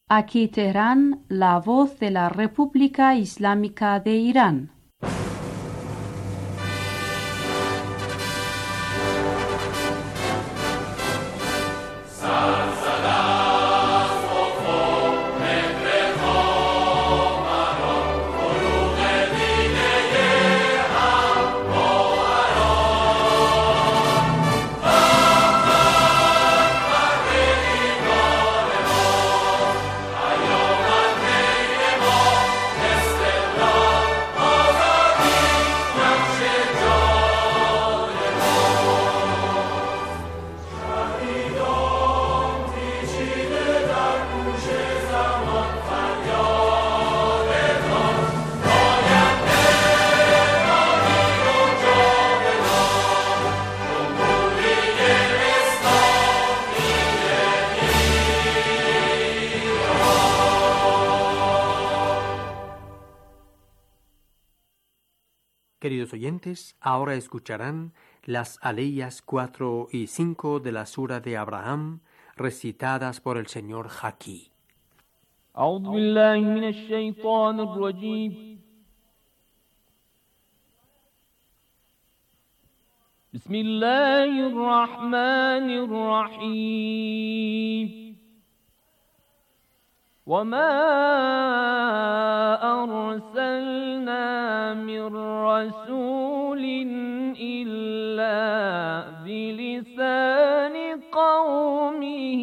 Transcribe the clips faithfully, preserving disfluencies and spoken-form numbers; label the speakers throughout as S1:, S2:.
S1: Aquí Teherán, la voz de la República Islámica de Irán.
S2: Queridos oyentes, ahora escucharán las aleyas cuatro y cinco de la Sura de Abraham, recitadas por el señor Haki.
S3: أعوذ بالله من الشيطان الرجيم. بسم الله الرحمن الرحيم. وما أرسلنا من رسول إلا بلسان قومه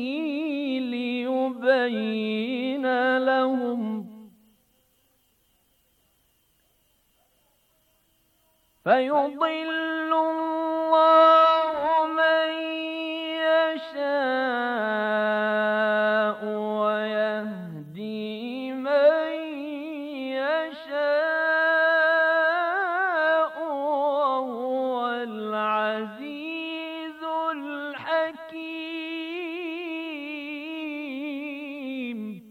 S3: ليبين لهم فيضل الله من يشاء ويهدي من يشاء وهو العزيز الحكيم.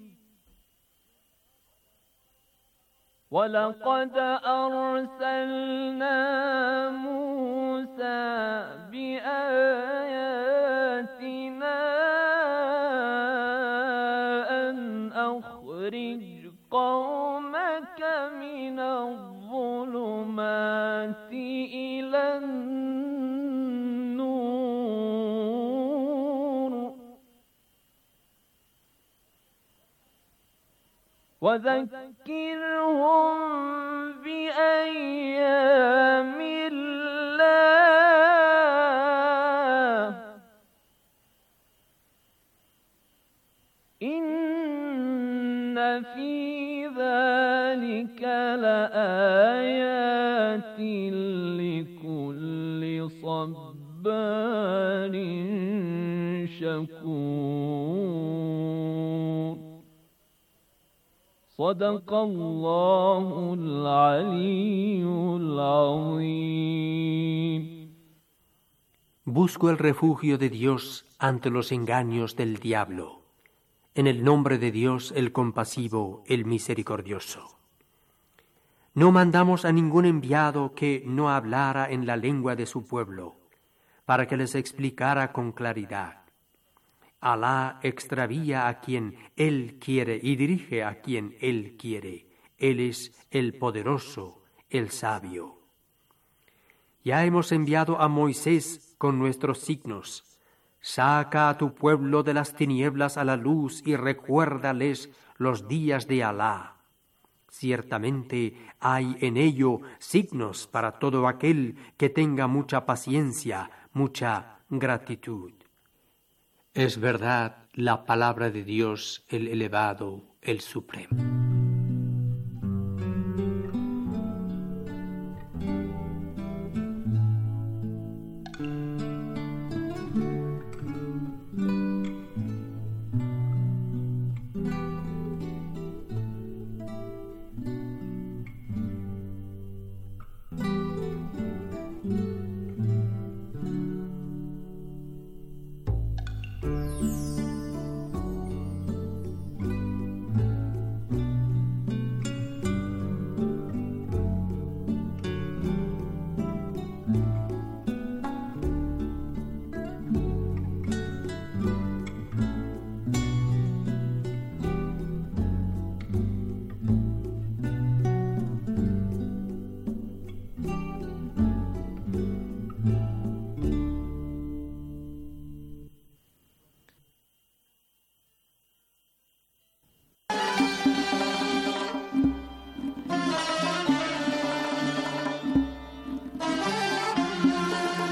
S3: ولقد أرسلنا موسى بآياتنا أن أخرج قومك من الظلمات إلى النور وذكرهم بأيام الله إن في ذلك لآيات لكل صبار شكور. صدق الله العلي العظيم.
S2: Busco el refugio de Dios ante los engaños del diablo. En el nombre de Dios, el compasivo, el misericordioso. No mandamos a ningún enviado que no hablara en la lengua de su pueblo, para que les explicara con claridad. Alá extravía a quien Él quiere y dirige a quien Él quiere. Él es el poderoso, el sabio. Ya hemos enviado a Moisés con nuestros signos. Saca a tu pueblo de las tinieblas a la luz y recuérdales los días de Alá. Ciertamente hay en ello signos para todo aquel que tenga mucha paciencia, mucha gratitud. Es verdad la palabra de Dios, el elevado, el supremo.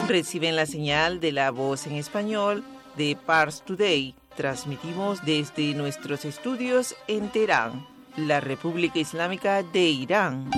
S4: Reciben la señal de La Voz en Español de Pars Today. Transmitimos desde nuestros estudios en Teherán, la República Islámica de Irán.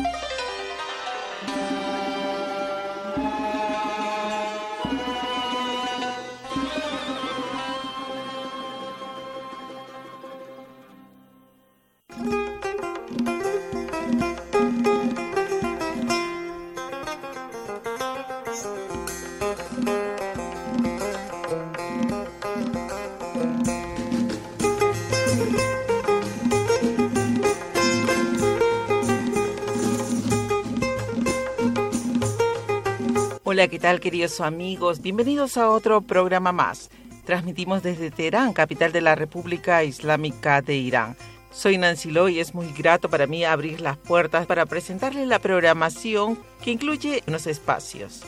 S4: Hola, ¿qué tal, queridos amigos? Bienvenidos a otro programa más. Transmitimos desde Teherán, capital de la República Islámica de Irán. Soy Nancy Lo y es muy grato para mí abrir las puertas para presentarles la programación que incluye unos espacios.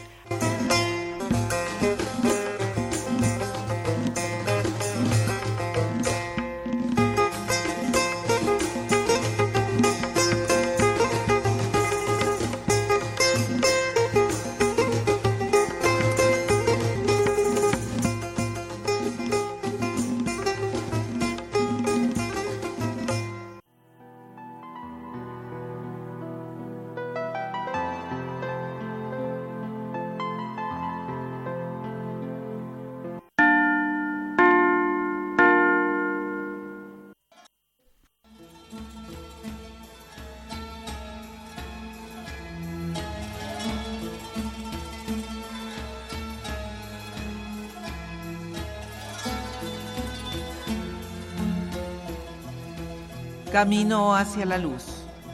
S4: Camino hacia la luz.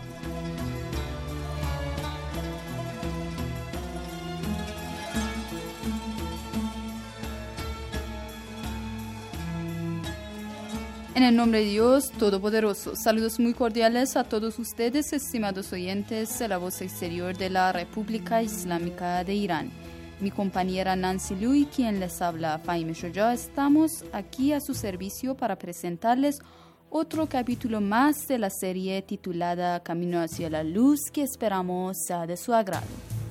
S5: En el nombre de Dios Todopoderoso, saludos muy cordiales a todos ustedes, estimados oyentes de la voz exterior de la República Islámica de Irán. Mi compañera Nancy Lu y quien les habla, Fahime Shoja, estamos aquí a su servicio para presentarles otro capítulo más de la serie titulada Camino hacia la Luz, que esperamos sea de su agrado.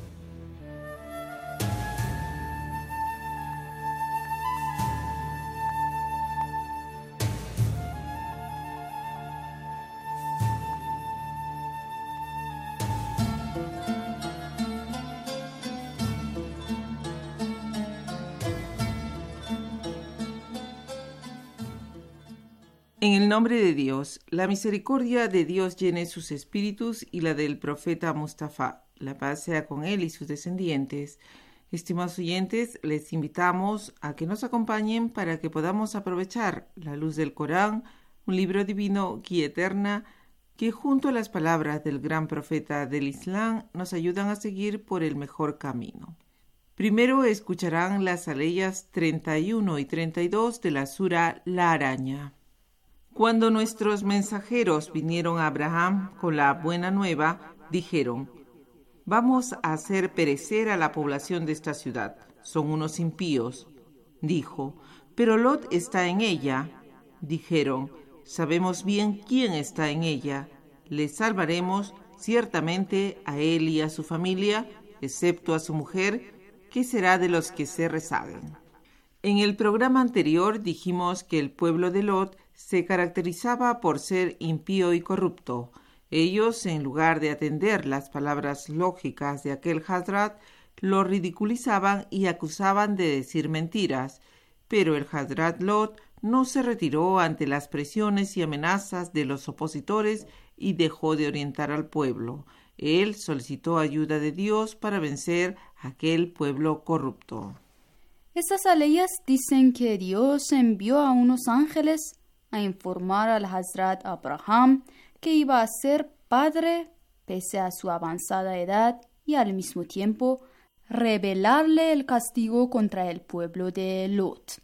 S4: En el nombre de Dios, la misericordia de Dios llene sus espíritus y la del profeta Mustafa. La paz sea con él y sus descendientes. Estimados oyentes, les invitamos a que nos acompañen para que podamos aprovechar la luz del Corán, un libro divino, guía eterna, que junto a las palabras del gran profeta del Islam nos ayudan a seguir por el mejor camino. Primero escucharán las aleyas treinta y uno y treinta y dos de la sura La Araña. Cuando nuestros mensajeros vinieron a Abraham con la buena nueva, dijeron: «Vamos a hacer perecer a la población de esta ciudad. Son unos impíos». Dijo: «Pero Lot está en ella». Dijeron: «Sabemos bien quién está en ella. Le salvaremos ciertamente a él y a su familia, excepto a su mujer, que será de los que se rezaguen». En el programa anterior dijimos que el pueblo de Lot se caracterizaba por ser impío y corrupto. Ellos, en lugar de atender las palabras lógicas de aquel Hazrat, lo ridiculizaban y acusaban de decir mentiras. Pero el Hazrat Lot no se retiró ante las presiones y amenazas de los opositores y dejó de orientar al pueblo. Él solicitó ayuda de Dios para vencer a aquel pueblo corrupto.
S5: Estas aleyas dicen que Dios envió a unos ángeles a informar al Hazrat Abraham que iba a ser padre pese a su avanzada edad y al mismo tiempo revelarle el castigo contra el pueblo de Lot,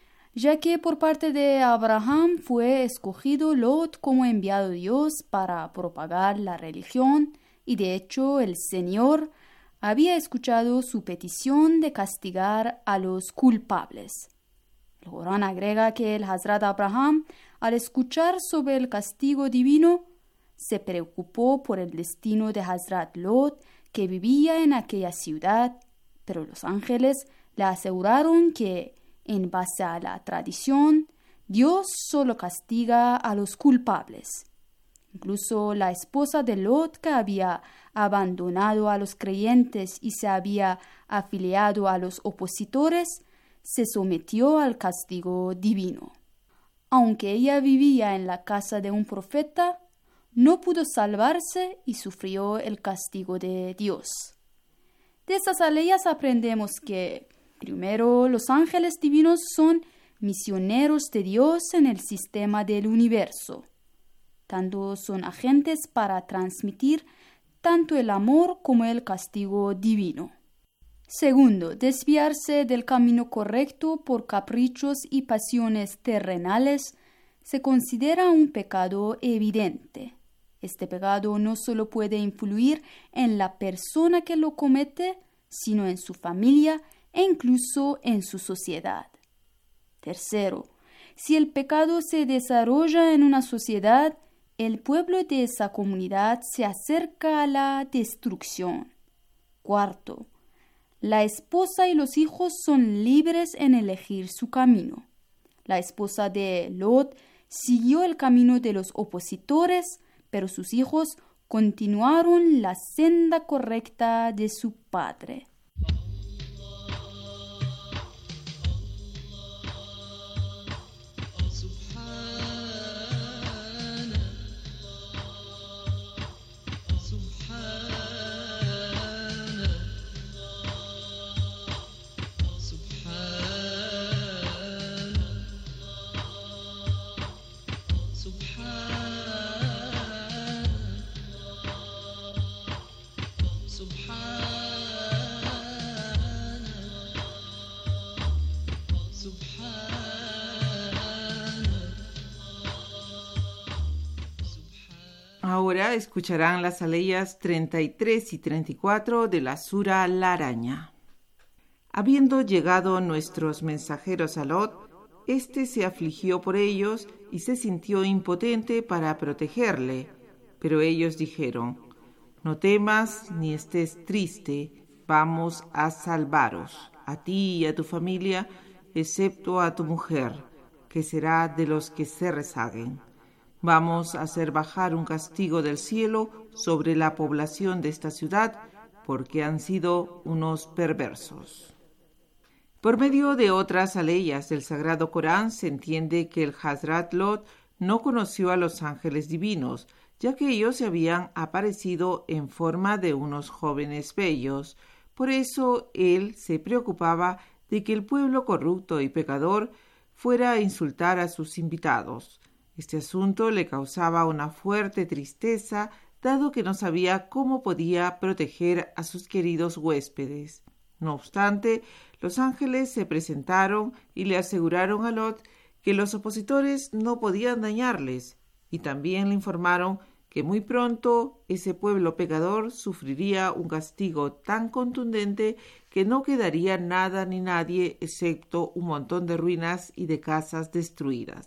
S5: ya que por parte de Abraham fue escogido Lot como enviado de Dios para propagar la religión y de hecho el Señor había escuchado su petición de castigar a los culpables. El Corán agrega que el Hazrat Abraham, al escuchar sobre el castigo divino, se preocupó por el destino de Hazrat Lot, que vivía en aquella ciudad, Pero los ángeles le aseguraron que, en base a la tradición, Dios solo castiga a los culpables. Incluso la esposa de Lot, que había abandonado a los creyentes y se había afiliado a los opositores, se sometió al castigo divino. Aunque ella vivía en la casa de un profeta, no pudo salvarse y sufrió el castigo de Dios. De estas aleyas aprendemos que, primero, los ángeles divinos son misioneros de Dios en el sistema del universo. Tanto son agentes para transmitir tanto el amor como el castigo divino. Segundo, desviarse del camino correcto por caprichos y pasiones terrenales se considera un pecado evidente. Este pecado no solo puede influir en la persona que lo comete, sino en su familia e incluso en su sociedad. Tercero, si el pecado se desarrolla en una sociedad, el pueblo de esa comunidad se acerca a la destrucción. Cuarto, la esposa y los hijos son libres en elegir su camino. La esposa de Lot siguió el camino de los opositores, pero sus hijos continuaron la senda correcta de su padre.
S4: Ahora escucharán las aleyas treinta y tres y treinta y cuatro de la Sura La Araña. Habiendo llegado nuestros mensajeros a Lot, éste se afligió por ellos y se sintió impotente para protegerle. Pero ellos dijeron: no temas ni estés triste, vamos a salvaros, a ti y a tu familia, excepto a tu mujer, que será de los que se rezaguen. Vamos a hacer bajar un castigo del cielo sobre la población de esta ciudad, porque han sido unos perversos. Por medio de otras aleyas del Sagrado Corán se entiende que el Hazrat Lot no conoció a los ángeles divinos, ya que ellos se habían aparecido en forma de unos jóvenes bellos. Por eso él se preocupaba de que el pueblo corrupto y pecador fuera a insultar a sus invitados. Este asunto le causaba una fuerte tristeza, dado que no sabía cómo podía proteger a sus queridos huéspedes. No obstante, los ángeles se presentaron y le aseguraron a Lot que los opositores no podían dañarles, y también le informaron que muy pronto ese pueblo pecador sufriría un castigo tan contundente que no quedaría nada ni nadie excepto un montón de ruinas y de casas destruidas.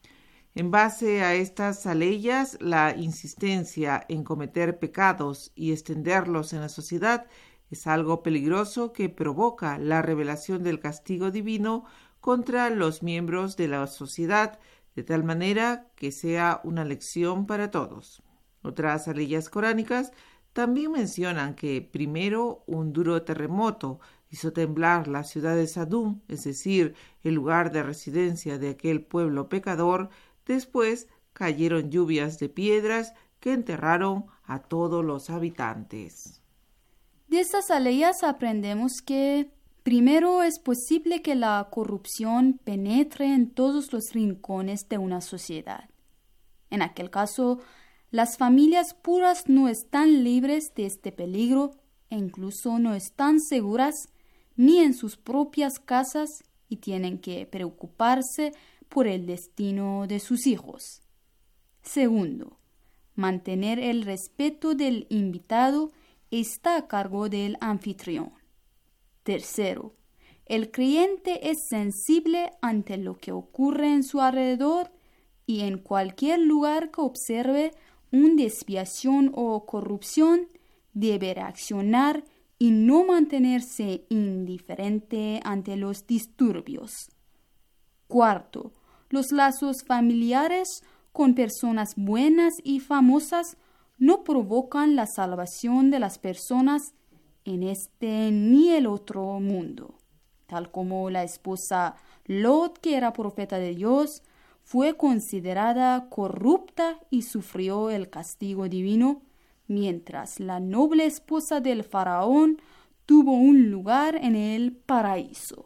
S4: En base a estas aleyas, la insistencia en cometer pecados y extenderlos en la sociedad es algo peligroso que provoca la revelación del castigo divino contra los miembros de la sociedad, de tal manera que sea una lección para todos. Otras aleyas coránicas también mencionan que primero un duro terremoto hizo temblar la ciudad de Sadum, es decir, el lugar de residencia de aquel pueblo pecador. Después cayeron lluvias de piedras que enterraron a todos los habitantes.
S5: De estas aleyas aprendemos que, primero, es posible que la corrupción penetre en todos los rincones de una sociedad. En aquel caso, las familias puras no están libres de este peligro e incluso no están seguras ni en sus propias casas y tienen que preocuparse por el destino de sus hijos. Segundo, mantener el respeto del invitado está a cargo del anfitrión. Tercero, el creyente es sensible ante lo que ocurre en su alrededor y en cualquier lugar que observe una desviación o corrupción debe reaccionar y no mantenerse indiferente ante los disturbios. Cuarto, los lazos familiares con personas buenas y famosas no provocan la salvación de las personas en este ni el otro mundo. Tal como la esposa Lot, que era profeta de Dios, fue considerada corrupta y sufrió el castigo divino, mientras la noble esposa del faraón tuvo un lugar en el paraíso.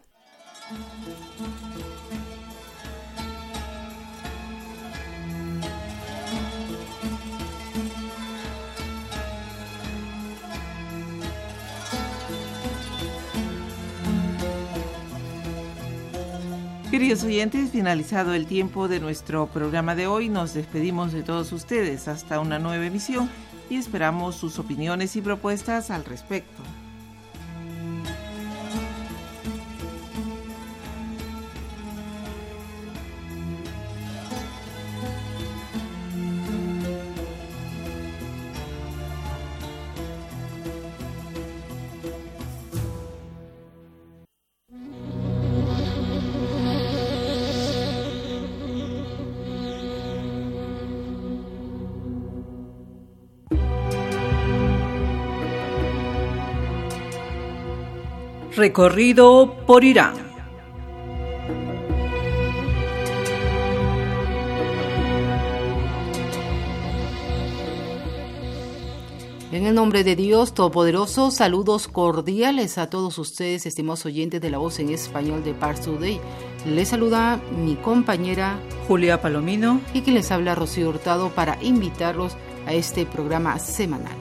S4: Queridos oyentes, finalizado el tiempo de nuestro programa de hoy, nos despedimos de todos ustedes hasta una nueva emisión y esperamos sus opiniones y propuestas al respecto.
S6: Recorrido por Irán.
S7: En el nombre de Dios Todopoderoso, saludos cordiales a todos ustedes, estimados oyentes de la voz en español de Pars Today. Les saluda mi compañera
S6: Julia Palomino
S7: y quien les habla Rocío Hurtado para invitarlos a este programa semanal.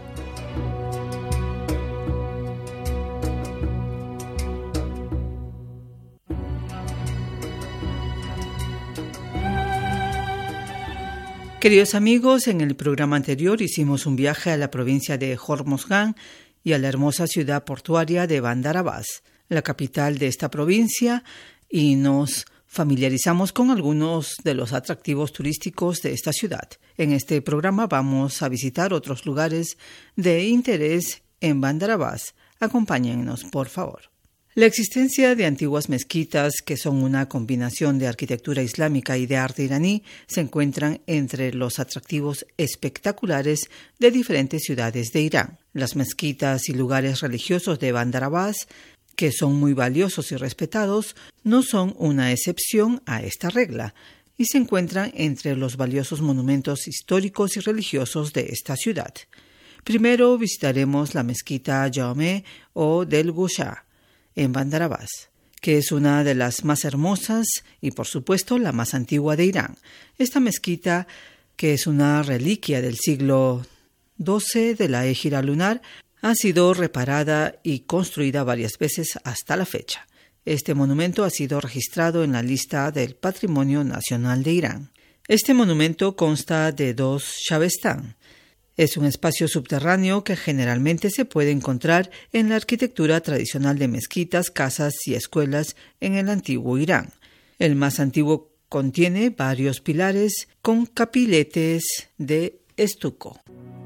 S6: Queridos amigos, en el programa anterior hicimos un viaje a la provincia de Hormozgan y a la hermosa ciudad portuaria de Bandar Abbas, la capital de esta provincia, y nos familiarizamos con algunos de los atractivos turísticos de esta ciudad. En este programa vamos a visitar otros lugares de interés en Bandar Abbas. Acompáñennos, por favor. La existencia de antiguas mezquitas, que son una combinación de arquitectura islámica y de arte iraní, se encuentran entre los atractivos espectaculares de diferentes ciudades de Irán. Las mezquitas y lugares religiosos de Bandar Abbas, que son muy valiosos y respetados, no son una excepción a esta regla y se encuentran entre los valiosos monumentos históricos y religiosos de esta ciudad. Primero visitaremos la mezquita Jame o del Gusha, en Bandar Abbas, que es una de las más hermosas y, por supuesto, la más antigua de Irán. Esta mezquita, que es una reliquia del siglo doce de la égira lunar, ha sido reparada y construida varias veces hasta la fecha. Este monumento ha sido registrado en la lista del Patrimonio Nacional de Irán. Este monumento consta de dos shabestán. Es un espacio subterráneo que generalmente se puede encontrar en la arquitectura tradicional de mezquitas, casas y escuelas en el antiguo Irán. El más antiguo contiene varios pilares con capiletes de estuco.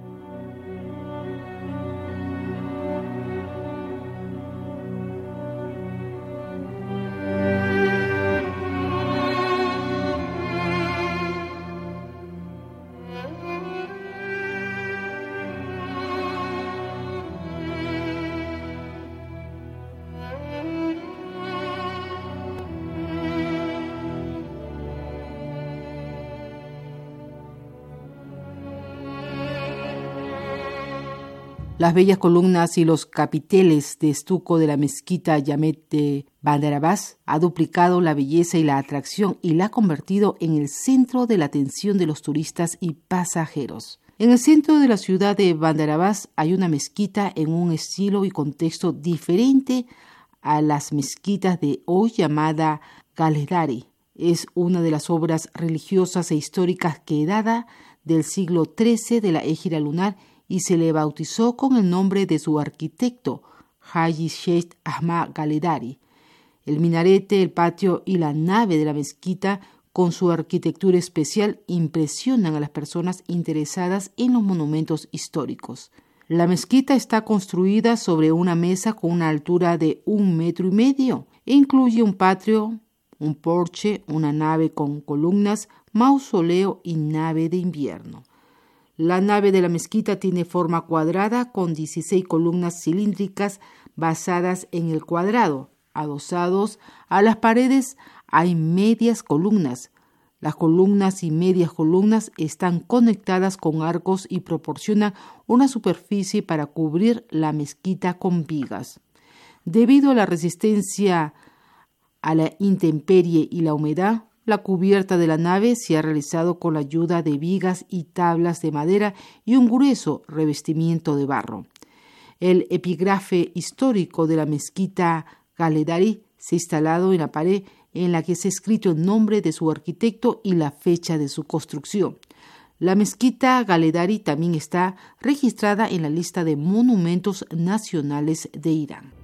S7: Las bellas columnas y los capiteles de estuco de la mezquita Jame de Bandar Abbas ha duplicado la belleza y la atracción y la ha convertido en el centro de la atención de los turistas y pasajeros. En el centro de la ciudad de Bandar Abbas hay una mezquita en un estilo y contexto diferente a las mezquitas de hoy, llamada Galedari. Es una de las obras religiosas e históricas que data del siglo trece de la égira lunar y se le bautizó con el nombre de su arquitecto, Haji Sheikh Ahmad Galedari. El minarete, el patio y la nave de la mezquita, con su arquitectura especial, impresionan a las personas interesadas en los monumentos históricos. La mezquita está construida sobre una mesa con una altura de un metro y medio. Incluye un patio, un porche, una nave con columnas, mausoleo y nave de invierno. La nave de la mezquita tiene forma cuadrada con dieciséis columnas cilíndricas basadas en el cuadrado. Adosados a las paredes hay medias columnas. Las columnas y medias columnas están conectadas con arcos y proporcionan una superficie para cubrir la mezquita con vigas. Debido a la resistencia a la intemperie y la humedad, la cubierta de la nave se ha realizado con la ayuda de vigas y tablas de madera y un grueso revestimiento de barro. El epígrafe histórico de la mezquita Galedari se ha instalado en la pared en la que se ha escrito el nombre de su arquitecto y la fecha de su construcción. La mezquita Galedari también está registrada en la lista de monumentos nacionales de Irán.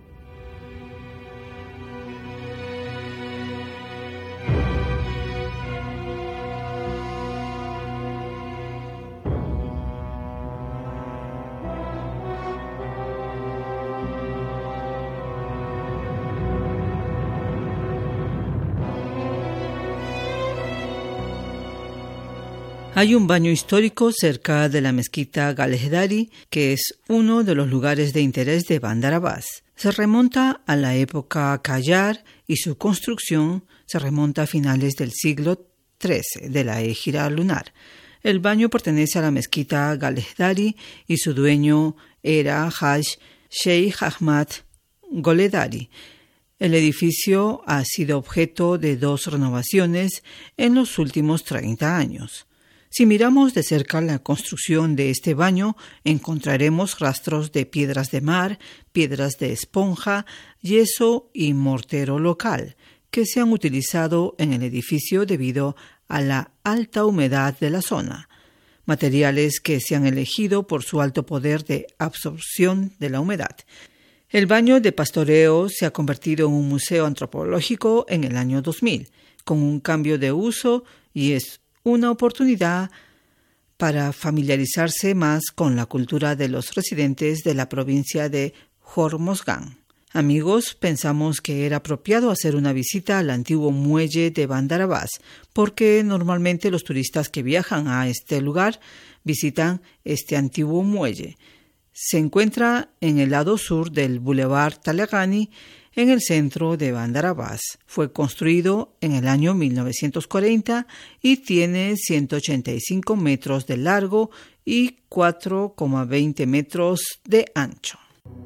S6: Hay un baño histórico cerca de la mezquita Galedari, que es uno de los lugares de interés de Bandar Abbas. Se remonta a la época Qajar y su construcción se remonta a finales del siglo trece de la égira lunar. El baño pertenece a la mezquita Galedari y su dueño era Haj Sheikh Ahmad Goledari. El edificio ha sido objeto de dos renovaciones en los últimos treinta años. Si miramos de cerca la construcción de este baño, encontraremos rastros de piedras de mar, piedras de esponja, yeso y mortero local, que se han utilizado en el edificio debido a la alta humedad de la zona, materiales que se han elegido por su alto poder de absorción de la humedad. El baño de pastoreo se ha convertido en un museo antropológico en el año dos mil, con un cambio de uso y es una oportunidad para familiarizarse más con la cultura de los residentes de la provincia de Hormozgan. Amigos, pensamos que era apropiado hacer una visita al antiguo muelle de Bandar Abbas, porque normalmente los turistas que viajan a este lugar visitan este antiguo muelle. Se encuentra en el lado sur del Boulevard Taleghani, en el centro de Bandar Abbas. Fue construido en el año mil novecientos cuarenta y tiene ciento ochenta y cinco metros de largo y cuatro coma veinte metros de ancho.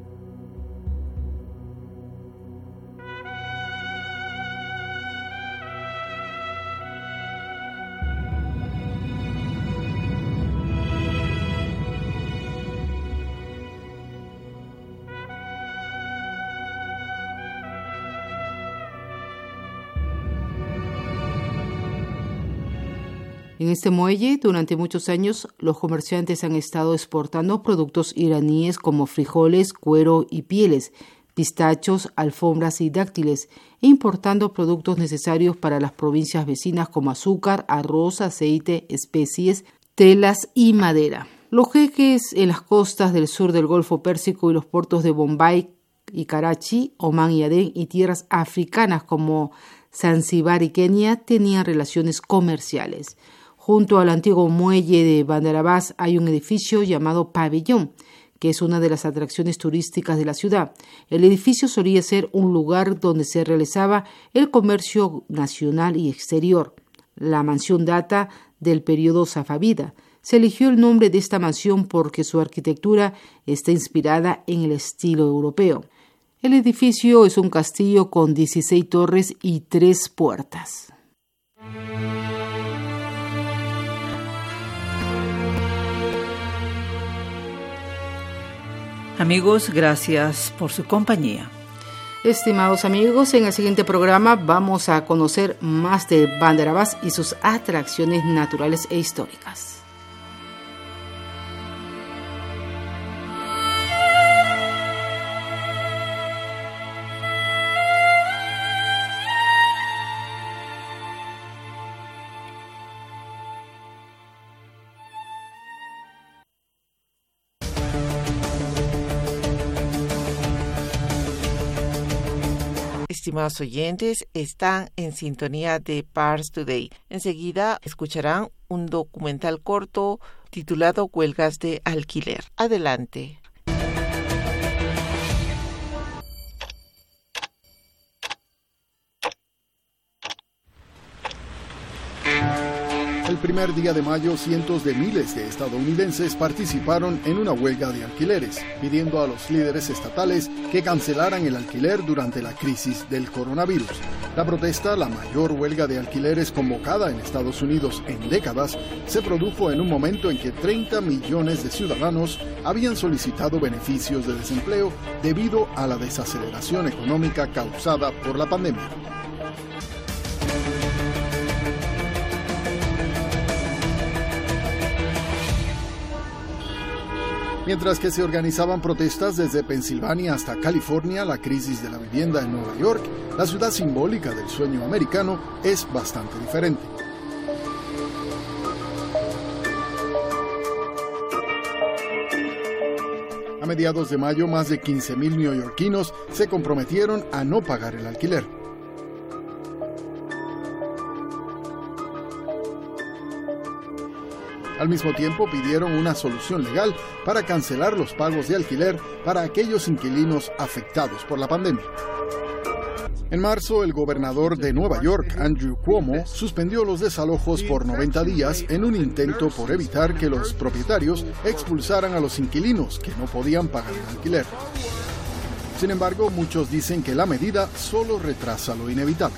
S7: En este muelle, durante muchos años, los comerciantes han estado exportando productos iraníes como frijoles, cuero y pieles, pistachos, alfombras y dáctiles, e importando productos necesarios para las provincias vecinas como azúcar, arroz, aceite, especies, telas y madera. Los jeques en las costas del sur del Golfo Pérsico y los puertos de Bombay y Karachi, Omán y Adén y tierras africanas como Zanzíbar y Kenia tenían relaciones comerciales. Junto al antiguo muelle de Bandar Abbas hay un edificio llamado Pabellón, que es una de las atracciones turísticas de la ciudad. El edificio solía ser un lugar donde se realizaba el comercio nacional y exterior. La mansión data del periodo safavida. Se eligió el nombre de esta mansión porque su arquitectura está inspirada en el estilo europeo. El edificio es un castillo con dieciséis torres y tres puertas.
S6: Amigos, gracias por su compañía.
S7: Estimados amigos, en el siguiente programa vamos a conocer más de Bandar Abbas y sus atracciones naturales e históricas.
S4: Estimados oyentes, están en sintonía de Pars Today. Enseguida escucharán un documental corto titulado Huelgas de alquiler. Adelante.
S8: El primer día de mayo, cientos de miles de estadounidenses participaron en una huelga de alquileres, pidiendo a los líderes estatales que cancelaran el alquiler durante la crisis del coronavirus. La protesta, la mayor huelga de alquileres convocada en Estados Unidos en décadas, se produjo en un momento en que treinta millones de ciudadanos habían solicitado beneficios de desempleo debido a la desaceleración económica causada por la pandemia. Mientras que se organizaban protestas desde Pensilvania hasta California, la crisis de la vivienda en Nueva York, la ciudad simbólica del sueño americano, es bastante diferente. A mediados de mayo, más de quince mil neoyorquinos se comprometieron a no pagar el alquiler. Al mismo tiempo, pidieron una solución legal para cancelar los pagos de alquiler para aquellos inquilinos afectados por la pandemia. En marzo, el gobernador de Nueva York, Andrew Cuomo, suspendió los desalojos por noventa días en un intento por evitar que los propietarios expulsaran a los inquilinos que no podían pagar el alquiler. Sin embargo, muchos dicen que la medida solo retrasa lo inevitable.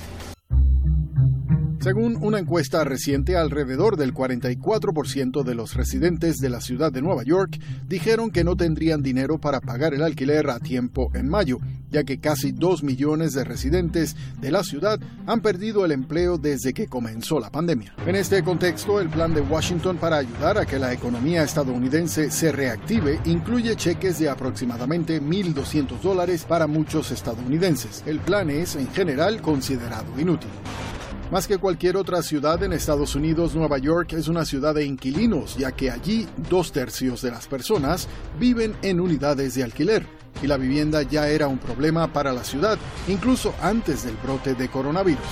S8: Según una encuesta reciente, alrededor del cuarenta y cuatro por ciento de los residentes de la ciudad de Nueva York dijeron que no tendrían dinero para pagar el alquiler a tiempo en mayo, ya que casi dos millones de residentes de la ciudad han perdido el empleo desde que comenzó la pandemia. En este contexto, el plan de Washington para ayudar a que la economía estadounidense se reactive incluye cheques de aproximadamente mil doscientos dólares para muchos estadounidenses. El plan es, en general, considerado inútil. Más que cualquier otra ciudad en Estados Unidos, Nueva York es una ciudad de inquilinos, ya que allí dos tercios de las personas viven en unidades de alquiler, y la vivienda ya era un problema para la ciudad, incluso antes del brote de coronavirus.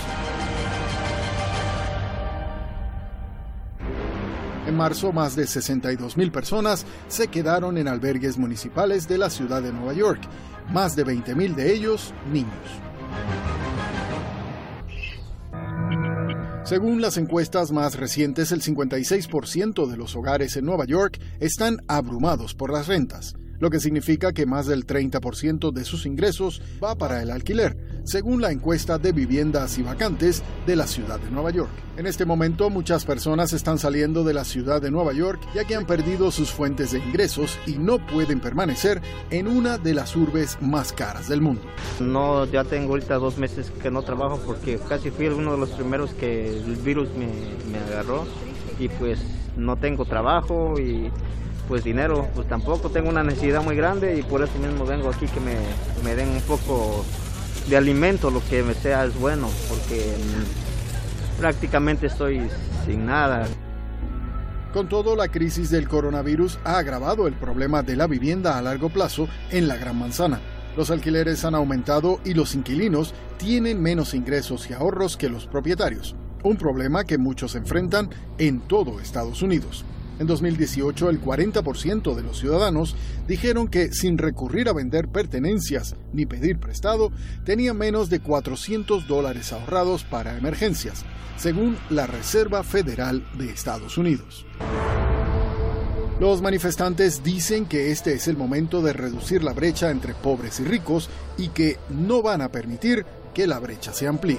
S8: En marzo, más de sesenta y dos mil personas se quedaron en albergues municipales de la ciudad de Nueva York, más de veinte mil de ellos niños. Según las encuestas más recientes, el cincuenta y seis por ciento de los hogares en Nueva York están abrumados por las rentas, lo que significa que más del treinta por ciento de sus ingresos va para el alquiler, según la encuesta de viviendas y vacantes de la ciudad de Nueva York. En este momento, muchas personas están saliendo de la ciudad de Nueva York ya que han perdido sus fuentes de ingresos y no pueden permanecer en una de las urbes más caras del mundo.
S9: No, ya tengo ahorita dos meses que no trabajo porque casi fui uno de los primeros que el virus me, me agarró y pues no tengo trabajo y pues dinero, pues tampoco tengo una necesidad muy grande y por eso mismo vengo aquí que me, me den un poco de alimento, lo que me sea es bueno, porque prácticamente estoy sin nada.
S8: Con todo, la crisis del coronavirus ha agravado el problema de la vivienda a largo plazo en la Gran Manzana. Los alquileres han aumentado y los inquilinos tienen menos ingresos y ahorros que los propietarios, un problema que muchos enfrentan en todo Estados Unidos. En dos mil dieciocho, el cuarenta por ciento de los ciudadanos dijeron que, sin recurrir a vender pertenencias ni pedir prestado, tenían menos de cuatrocientos dólares ahorrados para emergencias, según la Reserva Federal de Estados Unidos. Los manifestantes dicen que este es el momento de reducir la brecha entre pobres y ricos y que no van a permitir que la brecha se amplíe.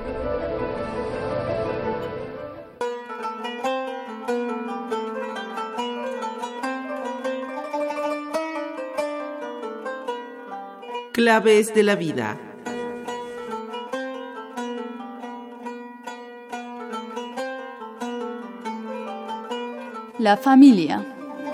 S4: Claves de la vida.
S5: La familia.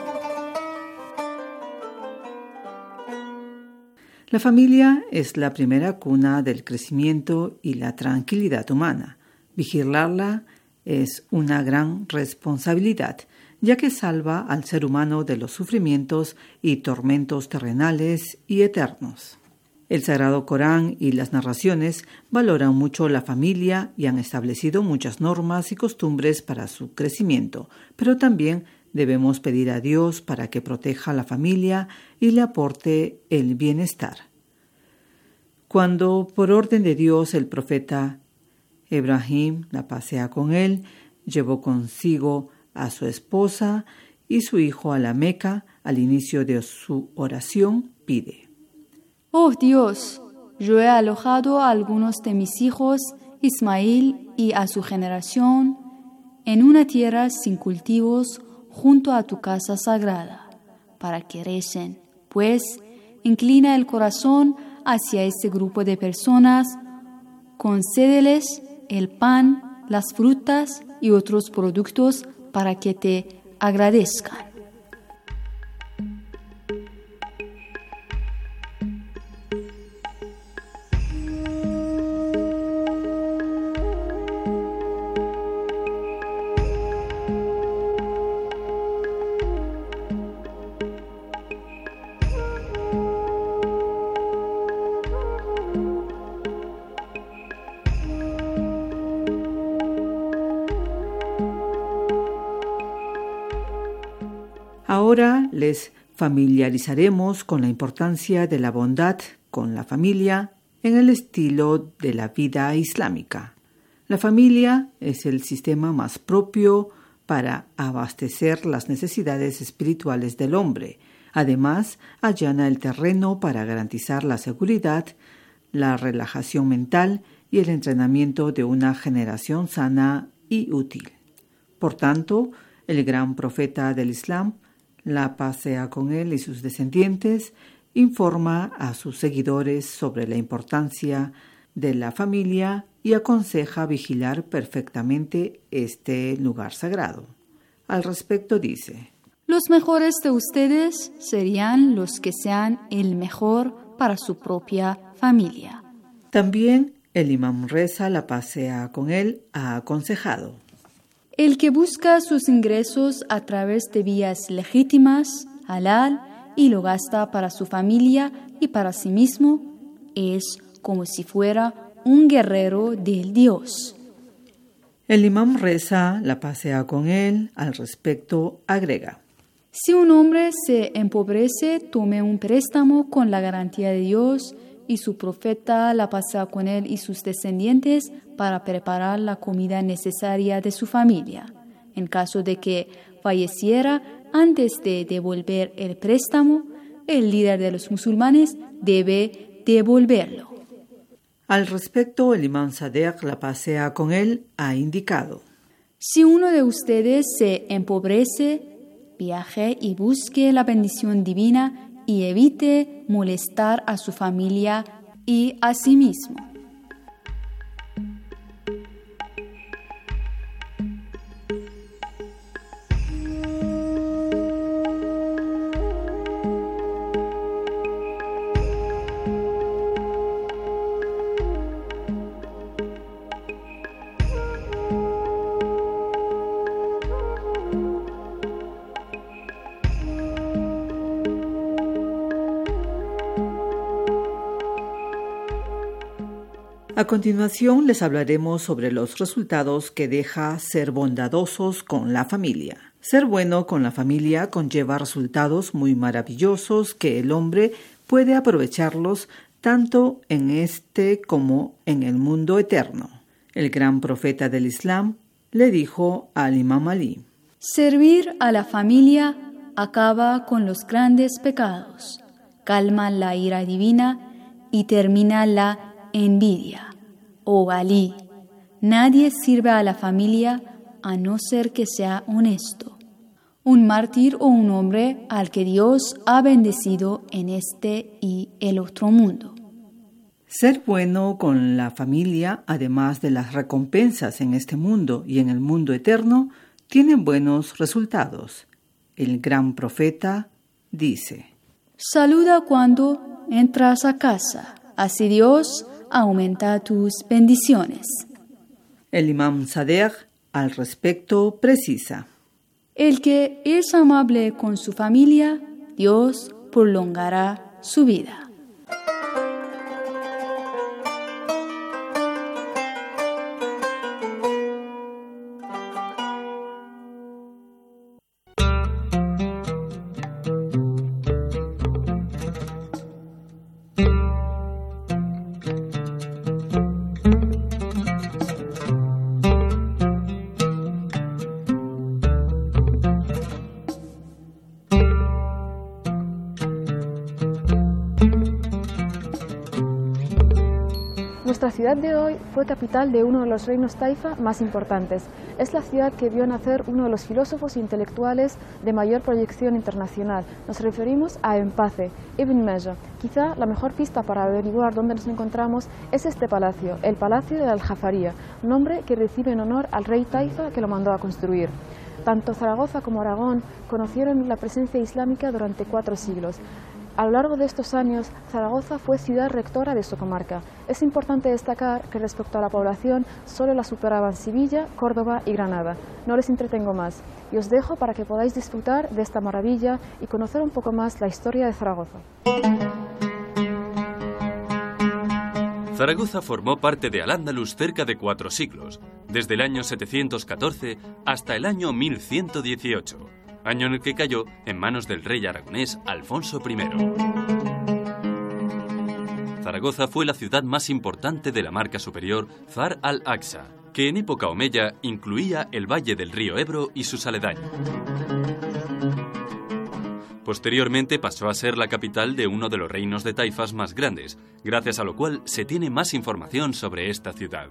S6: La familia es la primera cuna del crecimiento y la tranquilidad humana. Vigilarla es una gran responsabilidad, ya que salva al ser humano de los sufrimientos y tormentos terrenales y eternos. El Sagrado Corán y las narraciones valoran mucho la familia y han establecido muchas normas y costumbres para su crecimiento, pero también debemos pedir a Dios para que proteja a la familia y le aporte el bienestar. Cuando, por orden de Dios, el profeta Ibrahim, la paz sea con él, llevó consigo a su esposa y su hijo a la Meca, al inicio de su oración pide:
S5: Oh Dios, yo he alojado a algunos de mis hijos, Ismael y a su generación, en una tierra sin cultivos junto a tu casa sagrada, para que recen, pues inclina el corazón hacia este grupo de personas, concédeles el pan, las frutas y otros productos para que te agradezcan.
S6: Ahora les familiarizaremos con la importancia de la bondad con la familia en el estilo de la vida islámica. La familia es el sistema más propio para abastecer las necesidades espirituales del hombre. Además, allana el terreno para garantizar la seguridad, la relajación mental y el entrenamiento de una generación sana y útil. Por tanto, el gran profeta del Islam, la paz sea con él y sus descendientes, informa a sus seguidores sobre la importancia de la familia y aconseja vigilar perfectamente este lugar sagrado. Al respecto dice:
S5: Los mejores de ustedes serían los que sean el mejor para su propia familia.
S6: También el imam Reza, la paz sea con él, ha aconsejado:
S5: El que busca sus ingresos a través de vías legítimas, halal, y lo gasta para su familia y para sí mismo, es como si fuera un guerrero del Dios.
S6: El imam Reza, la paz sea con él, al respecto agrega:
S5: Si un hombre se empobrece, tome un préstamo con la garantía de Dios y su profeta, la paz sea con él y sus descendientes, para preparar la comida necesaria de su familia. En caso de que falleciera antes de devolver el préstamo, el líder de los musulmanes debe devolverlo.
S6: Al respecto, el imam Sadegh, la paz sea con él, ha indicado:
S5: Si uno de ustedes se empobrece, viaje y busque la bendición divina y evite molestar a su familia y a sí mismo.
S6: A continuación les hablaremos sobre los resultados que deja ser bondadosos con la familia. Ser bueno con la familia conlleva resultados muy maravillosos que el hombre puede aprovecharlos tanto en este como en el mundo eterno. El gran profeta del Islam le dijo al Imam Ali:
S5: Servir a la familia acaba con los grandes pecados, calma la ira divina y termina la envidia. Oh Ali, nadie sirve a la familia a no ser que sea honesto, un mártir o un hombre al que Dios ha bendecido en este y el otro mundo.
S6: Ser bueno con la familia, además de las recompensas en este mundo y en el mundo eterno, tiene buenos resultados. El gran profeta dice:
S5: Saluda cuando entras a casa, así Dios aumenta tus bendiciones.
S6: El imam Sadegh al respecto precisa:
S5: El que es amable con su familia, Dios prolongará su vida.
S10: ciudad de hoy fue capital de uno de los reinos taifa más importantes. Es la ciudad que vio nacer uno de los filósofos intelectuales de mayor proyección internacional. Nos referimos a Empace, Ibn Meja. Quizá la mejor pista para averiguar dónde nos encontramos es este palacio, el Palacio de Al-Jafaría, nombre que recibe en honor al rey taifa que lo mandó a construir. Tanto Zaragoza como Aragón conocieron la presencia islámica durante cuatro siglos. A lo largo de estos años, Zaragoza fue ciudad rectora de su comarca. Es importante destacar que respecto a la población, solo la superaban Sevilla, Córdoba y Granada. No les entretengo más y os dejo para que podáis disfrutar de esta maravilla y conocer un poco más la historia de Zaragoza.
S11: Zaragoza formó parte de Al-Ándalus cerca de cuatro siglos, desde el año setecientos catorce hasta el año mil ciento dieciocho. Año en el que cayó en manos del rey aragonés Alfonso primero. Zaragoza fue la ciudad más importante de la marca superior Zar al-Aqsa, que en época omeya incluía el valle del río Ebro y sus aledaños. Posteriormente pasó a ser la capital de uno de los reinos de taifas más grandes, gracias a lo cual se tiene más información sobre esta ciudad.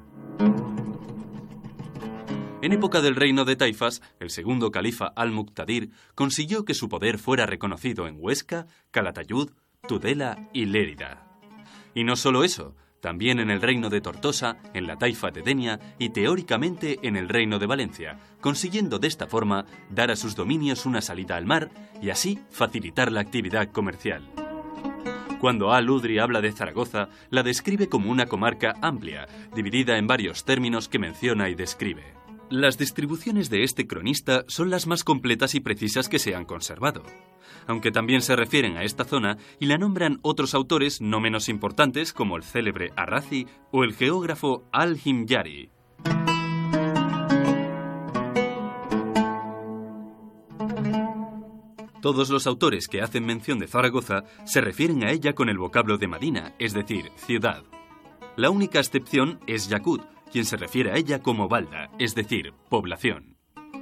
S11: En época del reino de taifas, el segundo califa al-Muqtadir consiguió que su poder fuera reconocido en Huesca, Calatayud, Tudela y Lérida. Y no solo eso, también en el reino de Tortosa, en la taifa de Denia y teóricamente en el reino de Valencia, consiguiendo de esta forma dar a sus dominios una salida al mar y así facilitar la actividad comercial. Cuando Al-Udri habla de Zaragoza, la describe como una comarca amplia, dividida en varios términos que menciona y describe. Las distribuciones de este cronista son las más completas y precisas que se han conservado, aunque también se refieren a esta zona y la nombran otros autores no menos importantes como el célebre Arrazi o el geógrafo Al-Himyari. Todos los autores que hacen mención de Zaragoza se refieren a ella con el vocablo de Madina, es decir, ciudad. La única excepción es Yakut, quien se refiere a ella como Balda, es decir, población.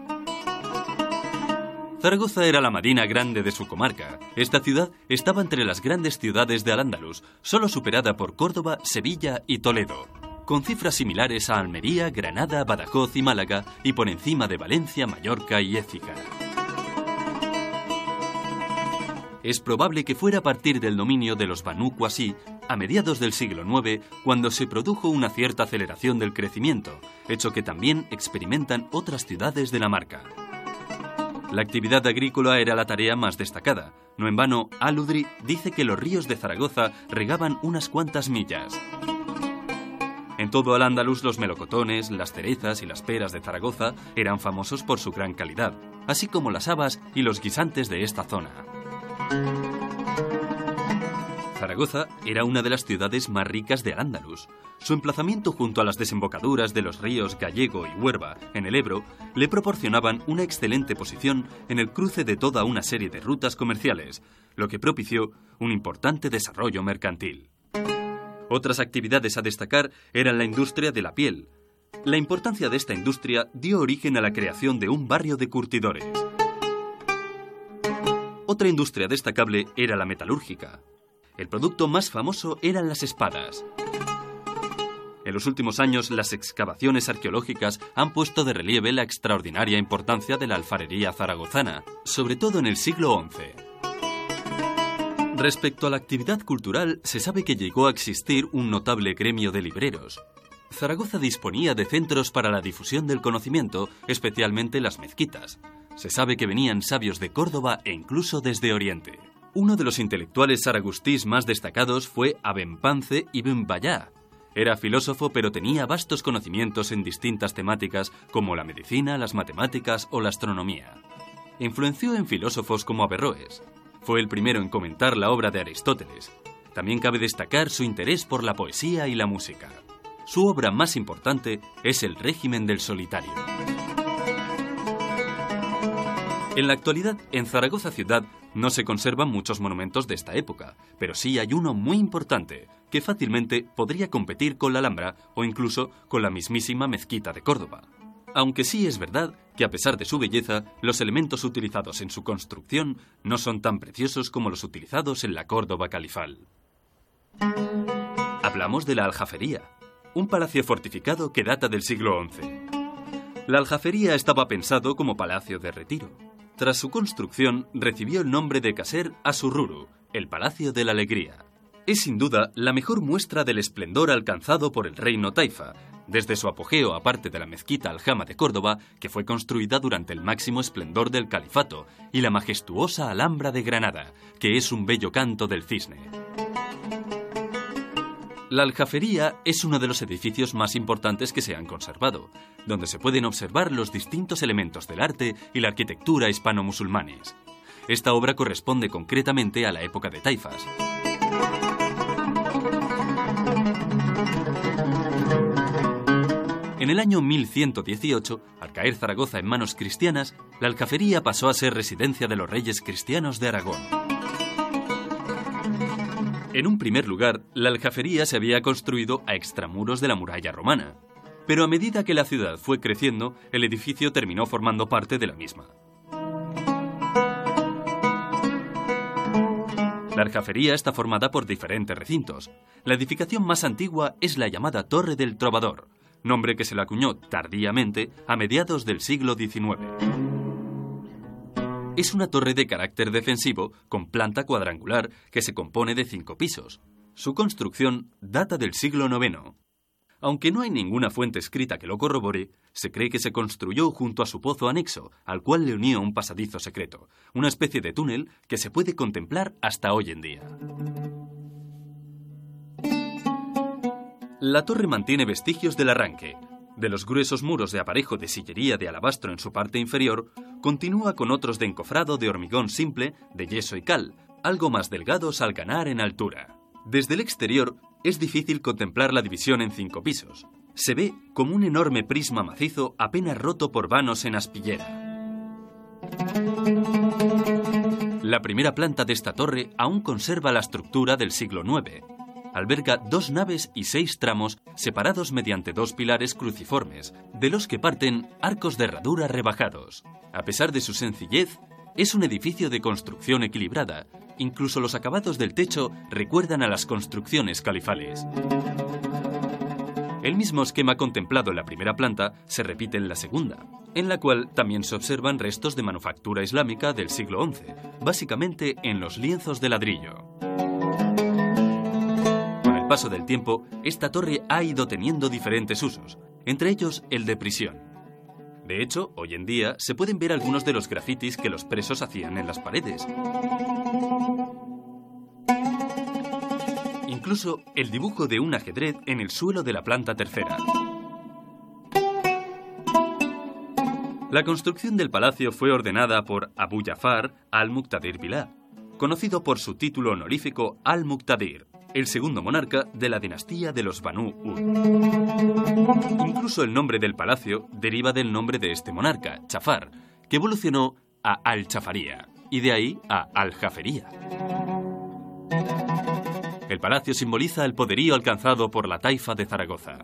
S11: Zaragoza era la Madina grande de su comarca. Esta ciudad estaba entre las grandes ciudades de Al-Ándalus, solo superada por Córdoba, Sevilla y Toledo, con cifras similares a Almería, Granada, Badajoz y Málaga, y por encima de Valencia, Mallorca y Écija. Es probable que fuera a partir del dominio de los Banú Qasi, a mediados del siglo noveno, cuando se produjo una cierta aceleración del crecimiento, hecho que también experimentan otras ciudades de la marca. La actividad agrícola era la tarea más destacada. No en vano, Al-Udri dice que los ríos de Zaragoza regaban unas cuantas millas. En todo Al-Ándalus, los melocotones, las cerezas y las peras de Zaragoza eran famosos por su gran calidad, así como las habas y los guisantes de esta zona. Zaragoza era una de las ciudades más ricas de Al-Ándalus. Su emplazamiento junto a las desembocaduras de los ríos Gallego y Huerva, en el Ebro, le proporcionaban una excelente posición en el cruce de toda una serie de rutas comerciales, lo que propició un importante desarrollo mercantil. Otras actividades a destacar eran la industria de la piel. La importancia de esta industria dio origen a la creación de un barrio de curtidores. Otra industria destacable era la metalúrgica. El producto más famoso eran las espadas. En los últimos años, las excavaciones arqueológicas han puesto de relieve la extraordinaria importancia de la alfarería zaragozana, sobre todo en el siglo once. Respecto a la actividad cultural, se sabe que llegó a existir un notable gremio de libreros. Zaragoza disponía de centros para la difusión del conocimiento, especialmente las mezquitas. Se sabe que venían sabios de Córdoba e incluso desde Oriente. Uno de los intelectuales zaragustís más destacados fue Abenpance ibn Bayá. Era filósofo, pero tenía vastos conocimientos en distintas temáticas como la medicina, las matemáticas o la astronomía. Influenció en filósofos como Averroes. Fue el primero en comentar la obra de Aristóteles. También cabe destacar su interés por la poesía y la música. Su obra más importante es El régimen del solitario. En la actualidad, en Zaragoza ciudad no se conservan muchos monumentos de esta época, pero sí hay uno muy importante, que fácilmente podría competir con la Alhambra o incluso con la mismísima Mezquita de Córdoba. Aunque sí es verdad que a pesar de su belleza, los elementos utilizados en su construcción no son tan preciosos como los utilizados en la Córdoba califal. Hablamos de la aljafería. un palacio fortificado que data del siglo once. La Aljafería estaba pensado como palacio de retiro. Tras su construcción, recibió el nombre de Qasr Asurruru, el Palacio de la Alegría. Es sin duda la mejor muestra del esplendor alcanzado por el reino taifa, desde su apogeo aparte de la mezquita Aljama de Córdoba, que fue construida durante el máximo esplendor del califato, y la majestuosa Alhambra de Granada, que es un bello canto del cisne. La Aljafería es uno de los edificios más importantes que se han conservado, donde se pueden observar los distintos elementos del arte y la arquitectura hispano-musulmanes. Esta obra corresponde concretamente a la época de Taifas. En el año mil ciento dieciocho, al caer Zaragoza en manos cristianas, la Aljafería pasó a ser residencia de los reyes cristianos de Aragón. En un primer lugar, la Aljafería se había construido a extramuros de la muralla romana, pero a medida que la ciudad fue creciendo, el edificio terminó formando parte de la misma. La Aljafería está formada por diferentes recintos. La edificación más antigua es la llamada Torre del Trovador, nombre que se le acuñó tardíamente a mediados del siglo diecinueve. Es una torre de carácter defensivo con planta cuadrangular que se compone de cinco pisos. Su construcción data del siglo noveno. Aunque no hay ninguna fuente escrita que lo corrobore, se cree que se construyó junto a su pozo anexo, al cual le unía un pasadizo secreto, una especie de túnel que se puede contemplar hasta hoy en día. La torre mantiene vestigios del arranque. De los gruesos muros de aparejo de sillería de alabastro en su parte inferior, continúa con otros de encofrado de hormigón simple, de yeso y cal, algo más delgados al ganar en altura. Desde el exterior es difícil contemplar la división en cinco pisos. Se ve como un enorme prisma macizo apenas roto por vanos en aspillera. La primera planta de esta torre aún conserva la estructura del siglo noveno. Alberga dos naves y seis tramos separados mediante dos pilares cruciformes, de los que parten arcos de herradura rebajados. A pesar de su sencillez, es un edificio de construcción equilibrada. Incluso los acabados del techo recuerdan a las construcciones califales. El mismo esquema contemplado en la primera planta se repite en la segunda, en la cual también se observan restos de manufactura islámica del siglo once, básicamente en los lienzos de ladrillo. Paso del tiempo, esta torre ha ido teniendo diferentes usos, entre ellos el de prisión. De hecho, hoy en día se pueden ver algunos de los grafitis que los presos hacían en las paredes. Incluso el dibujo de un ajedrez en el suelo de la planta tercera. La construcción del palacio fue ordenada por Abu Jafar al-Muqtadir Billah, conocido por su título honorífico Al-Muqtadir, el segundo monarca de la dinastía de los Banú Ud. Incluso el nombre del palacio deriva del nombre de este monarca, Jafar, que evolucionó a Al-Jafaría, y de ahí a Aljafería. El palacio simboliza el poderío alcanzado por la taifa de Zaragoza.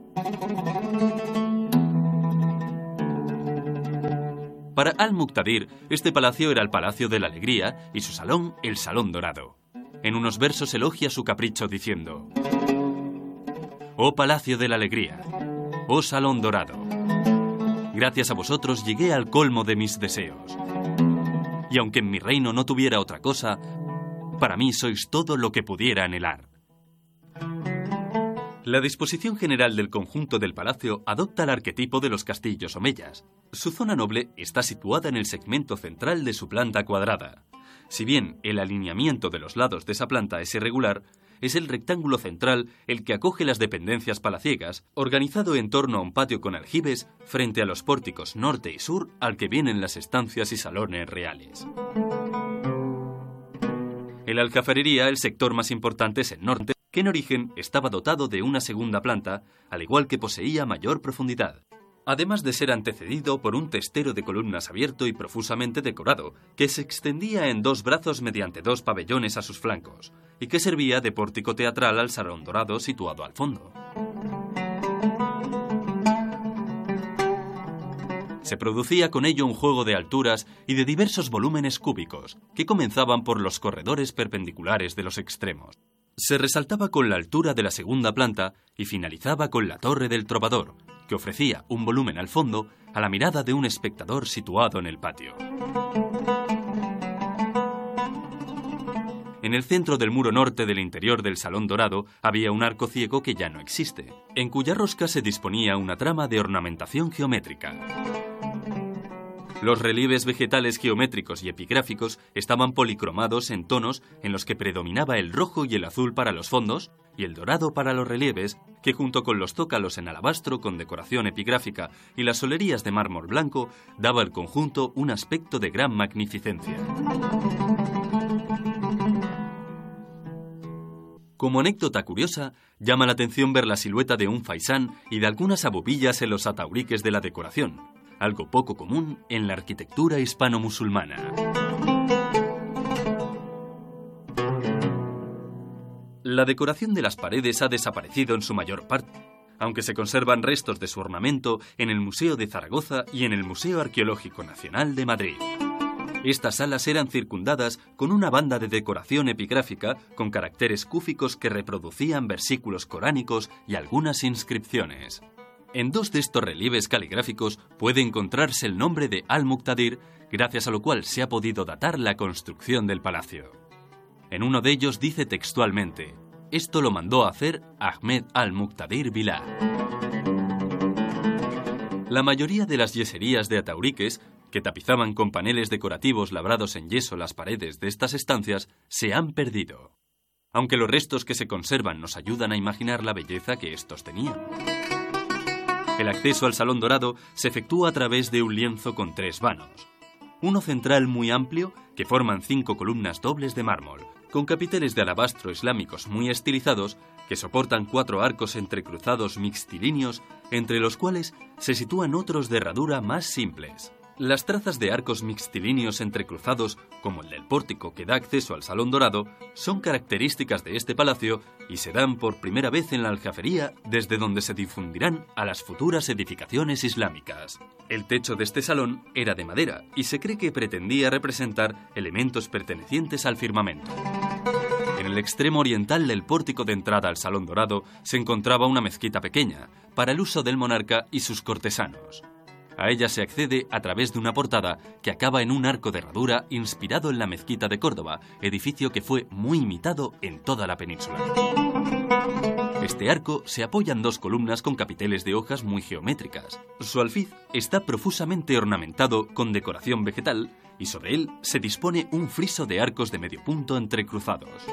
S11: Para Al-Muqtadir, este palacio era el Palacio de la Alegría y su salón el Salón Dorado. En unos versos elogia su capricho diciendo: «Oh Palacio de la Alegría, oh Salón Dorado, gracias a vosotros llegué al colmo de mis deseos. Y aunque en mi reino no tuviera otra cosa, para mí sois todo lo que pudiera anhelar». La disposición general del conjunto del palacio adopta el arquetipo de los castillos omeyas. Su zona noble está situada en el segmento central de su planta cuadrada. Si bien el alineamiento de los lados de esa planta es irregular, es el rectángulo central el que acoge las dependencias palaciegas, organizado en torno a un patio con aljibes frente a los pórticos norte y sur al que vienen las estancias y salones reales. En la aljaferería, el sector más importante es el norte, que en origen estaba dotado de una segunda planta, al igual que poseía mayor profundidad, además de ser antecedido por un testero de columnas abierto y profusamente decorado, que se extendía en dos brazos mediante dos pabellones a sus flancos, y que servía de pórtico teatral al Salón Dorado situado al fondo. Se producía con ello un juego de alturas y de diversos volúmenes cúbicos, que comenzaban por los corredores perpendiculares de los extremos. Se resaltaba con la altura de la segunda planta y finalizaba con la Torre del Trovador, que ofrecía un volumen al fondo a la mirada de un espectador situado en el patio. En el centro del muro norte del interior del Salón Dorado había un arco ciego que ya no existe, en cuya rosca se disponía una trama de ornamentación geométrica. Los relieves vegetales geométricos y epigráficos estaban policromados en tonos en los que predominaba el rojo y el azul para los fondos y el dorado para los relieves, que junto con los zócalos en alabastro con decoración epigráfica y las solerías de mármol blanco, daba al conjunto un aspecto de gran magnificencia. Como anécdota curiosa, llama la atención ver la silueta de un faisán y de algunas abobillas en los atauriques de la decoración, algo poco común en la arquitectura hispano-musulmana. La decoración de las paredes ha desaparecido en su mayor parte, aunque se conservan restos de su ornamento en el Museo de Zaragoza y en el Museo Arqueológico Nacional de Madrid. Estas salas eran circundadas con una banda de decoración epigráfica con caracteres cúficos que reproducían versículos coránicos y algunas inscripciones. En dos de estos relieves caligráficos puede encontrarse el nombre de Al-Muqtadir, gracias a lo cual se ha podido datar la construcción del palacio. En uno de ellos dice textualmente: esto lo mandó a hacer Ahmed Al-Muqtadir Billah. La mayoría de las yeserías de atauriques, que tapizaban con paneles decorativos labrados en yeso las paredes de estas estancias, se han perdido, aunque los restos que se conservan nos ayudan a imaginar la belleza que estos tenían. El acceso al Salón Dorado se efectúa a través de un lienzo con tres vanos. Uno central muy amplio, que forman cinco columnas dobles de mármol, con capiteles de alabastro islámicos muy estilizados, que soportan cuatro arcos entrecruzados mixtilíneos, entre los cuales se sitúan otros de herradura más simples. Las trazas de arcos mixtilíneos entrecruzados, como el del pórtico que da acceso al Salón Dorado, son características de este palacio y se dan por primera vez en la Aljafería, desde donde se difundirán a las futuras edificaciones islámicas. El techo de este salón era de madera y se cree que pretendía representar elementos pertenecientes al firmamento. En el extremo oriental del pórtico de entrada al Salón Dorado se encontraba una mezquita pequeña, para el uso del monarca y sus cortesanos. A ella se accede a través de una portada que acaba en un arco de herradura inspirado en la mezquita de Córdoba, edificio que fue muy imitado en toda la península. Este arco se apoya en dos columnas con capiteles de hojas muy geométricas. Su alfiz está profusamente ornamentado con decoración vegetal y sobre él se dispone un friso de arcos de medio punto entrecruzados.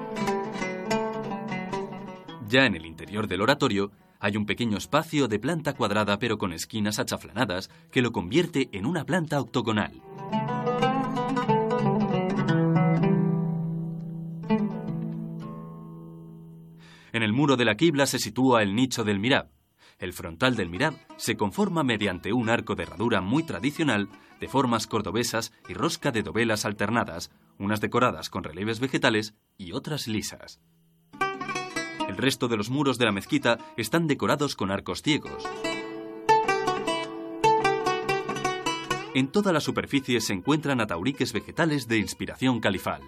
S11: Ya en el interior del oratorio hay un pequeño espacio de planta cuadrada pero con esquinas achaflanadas que lo convierte en una planta octogonal. En el muro de la quibla se sitúa el nicho del mirab. El frontal del mirab se conforma mediante un arco de herradura muy tradicional, de formas cordobesas y rosca de dovelas alternadas, unas decoradas con relieves vegetales y otras lisas. El resto de los muros de la mezquita están decorados con arcos ciegos. En toda la superficie se encuentran atauriques vegetales de inspiración califal.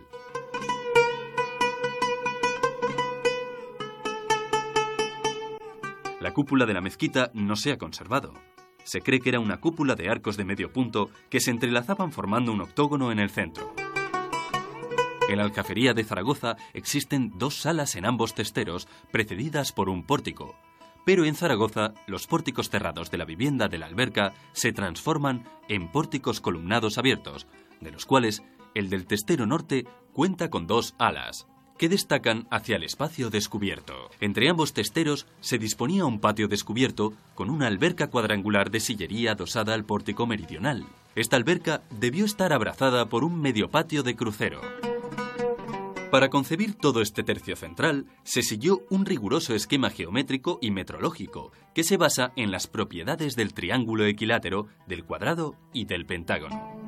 S11: La cúpula de la mezquita no se ha conservado. Se cree que era una cúpula de arcos de medio punto que se entrelazaban formando un octógono en el centro. En la Aljafería de Zaragoza existen dos salas en ambos testeros, precedidas por un pórtico. Pero en Zaragoza, los pórticos cerrados de la vivienda de la alberca se transforman en pórticos columnados abiertos, de los cuales el del testero norte cuenta con dos alas, que destacan hacia el espacio descubierto. Entre ambos testeros se disponía un patio descubierto con una alberca cuadrangular de sillería adosada al pórtico meridional. Esta alberca debió estar abrazada por un medio patio de crucero. Para concebir todo este tercio central, se siguió un riguroso esquema geométrico y metrológico, que se basa en las propiedades del triángulo equilátero, del cuadrado y del pentágono.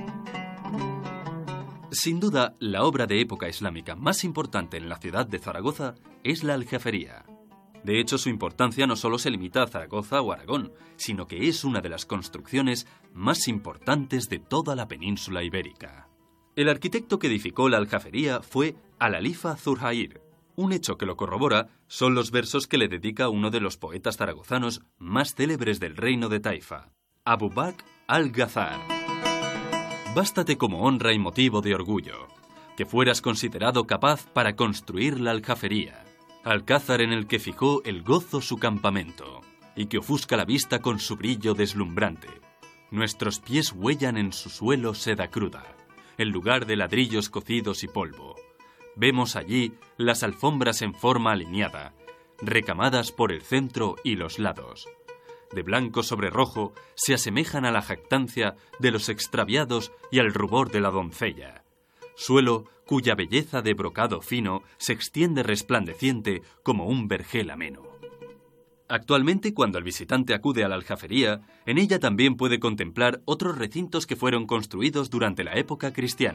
S11: Sin duda, la obra de época islámica más importante en la ciudad de Zaragoza es la Aljafería. De hecho, su importancia no solo se limita a Zaragoza o Aragón, sino que es una de las construcciones más importantes de toda la península ibérica. El arquitecto que edificó la Aljafería fue Al-Khalifa Zurhair, Un hecho que lo corrobora son los versos que le dedica uno de los poetas zaragozanos más célebres del reino de Taifa, Abu Bakr al-Ghazar. Bástate como honra y motivo de orgullo, que fueras considerado capaz para construir la aljafería, alcázar en el que fijó el gozo su campamento, y que ofusca la vista con su brillo deslumbrante. Nuestros pies huellan en su suelo seda cruda, en lugar de ladrillos cocidos y polvo. Vemos allí las alfombras en forma alineada, recamadas por el centro y los lados. De blanco sobre rojo se asemejan a la jactancia de los extraviados y al rubor de la doncella. Suelo cuya belleza de brocado fino se extiende resplandeciente como un vergel ameno. Actualmente, cuando el visitante acude a la aljafería, en ella también puede contemplar otros recintos que fueron construidos durante la época cristiana.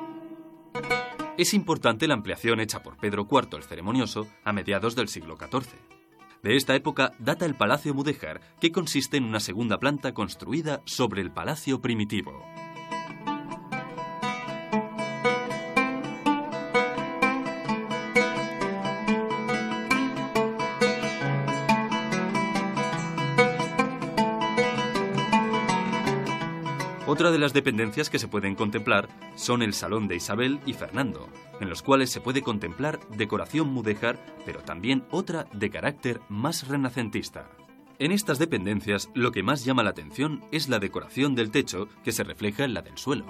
S11: Es importante la ampliación hecha por Pedro cuarto el Ceremonioso a mediados del siglo catorce. De esta época data el Palacio Mudéjar, que consiste en una segunda planta construida sobre el palacio primitivo. Otra de las dependencias que se pueden contemplar son el Salón de Isabel y Fernando, en los cuales se puede contemplar decoración mudéjar, pero también otra de carácter más renacentista. En estas dependencias lo que más llama la atención es la decoración del techo, que se refleja en la del suelo.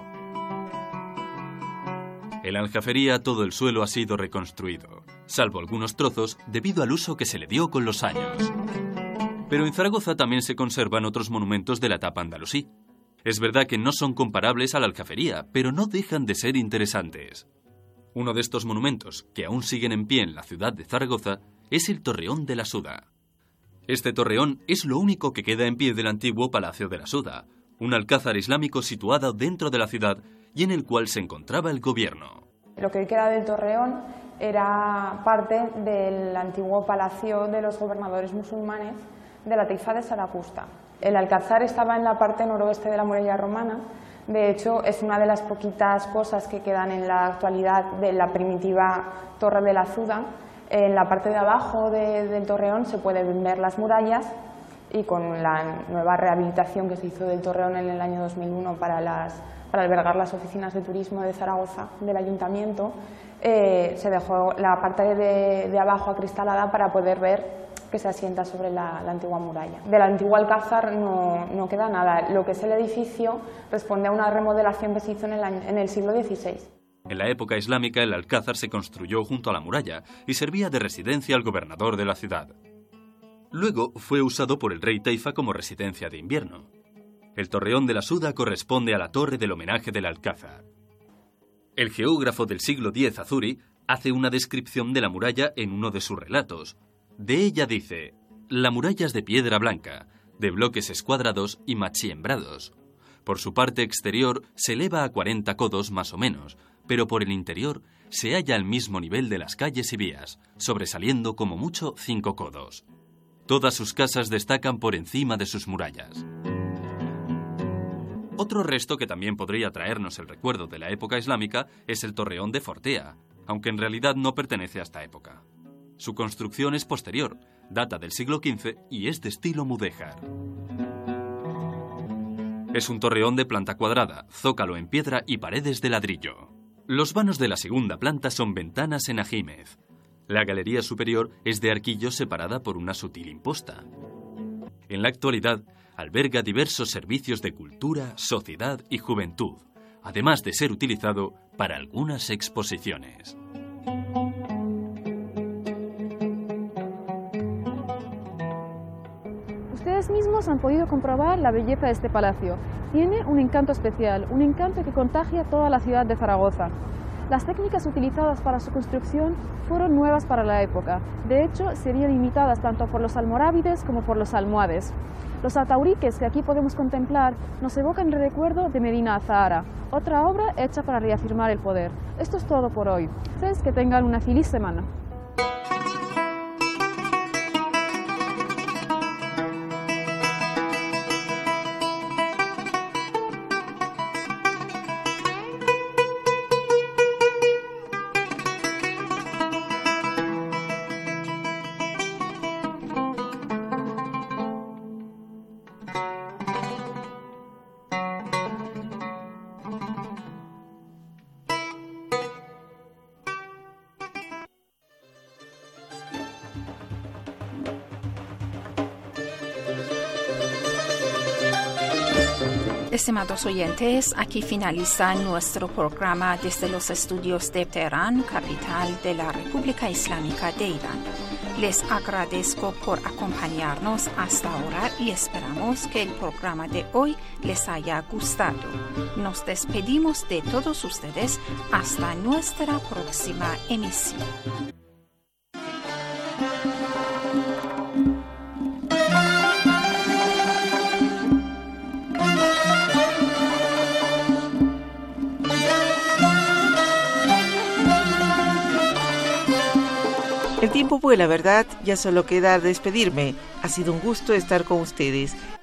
S11: En la aljafería todo el suelo ha sido reconstruido, salvo algunos trozos debido al uso que se le dio con los años. Pero en Zaragoza también se conservan otros monumentos de la etapa andalusí. Es verdad que no son comparables a la aljafería, pero no dejan de ser interesantes. Uno de estos monumentos, que aún siguen en pie en la ciudad de Zaragoza, es el Torreón de la Suda. Este torreón es lo único que queda en pie del antiguo Palacio de la Suda, un alcázar islámico situado dentro de la ciudad y en el cual se encontraba el gobierno.
S12: Lo que queda del Torreón era parte del antiguo palacio de los gobernadores musulmanes de la Taifa de Saragusta. El alcázar estaba en la parte noroeste de la muralla romana. De hecho, es una de las poquitas cosas que quedan en la actualidad de la primitiva Torre de la Suda. En la parte de abajo de, del Torreón se pueden ver las murallas, y con la nueva rehabilitación que se hizo del Torreón en el año dos mil uno para, las, para albergar las oficinas de turismo de Zaragoza, del ayuntamiento, eh, se dejó la parte de, de abajo acristalada para poder ver que se asienta sobre la, la antigua muralla. Del antiguo alcázar no, no queda nada. Lo que es el edificio responde a una remodelación que se hizo en el, año, en el siglo dieciséis.
S11: En la época islámica el alcázar se construyó junto a la muralla y servía de residencia al gobernador de la ciudad. Luego fue usado por el rey Taifa como residencia de invierno. El Torreón de la Suda corresponde a la torre del homenaje del alcázar. El geógrafo del siglo diez, Azuri, hace una descripción de la muralla en uno de sus relatos. De ella dice: la muralla es de piedra blanca, de bloques escuadrados y machiembrados. Por su parte exterior se eleva a cuarenta codos más o menos, pero por el interior se halla al mismo nivel de las calles y vías, sobresaliendo como mucho cinco codos. Todas sus casas destacan por encima de sus murallas. Otro resto que también podría traernos el recuerdo de la época islámica es el Torreón de Fortea, aunque en realidad no pertenece a esta época. Su construcción es posterior, data del siglo quince y es de estilo mudéjar. Es un torreón de planta cuadrada, zócalo en piedra y paredes de ladrillo. Los vanos de la segunda planta son ventanas en ajímez. La galería superior es de arquillo separada por una sutil imposta. En la actualidad, alberga diversos servicios de cultura, sociedad y juventud, además de ser utilizado para algunas exposiciones.
S10: Ustedes mismos han podido comprobar la belleza de este palacio. Tiene un encanto especial, un encanto que contagia toda la ciudad de Zaragoza. Las técnicas utilizadas para su construcción fueron nuevas para la época. De hecho, serían imitadas tanto por los almorávides como por los almohades. Los atauriques que aquí podemos contemplar nos evocan el recuerdo de Medina Azahara, otra obra hecha para reafirmar el poder. Esto es todo por hoy. Ustedes que tengan una feliz semana.
S13: Estimados oyentes, aquí finaliza nuestro programa desde los estudios de Teherán, capital de la República Islámica de Irán. Les agradezco por acompañarnos hasta ahora y esperamos que el programa de hoy les haya gustado. Nos despedimos de todos ustedes hasta nuestra próxima emisión.
S4: El tiempo vuela, ¿verdad? Ya solo queda despedirme. Ha sido un gusto estar con ustedes.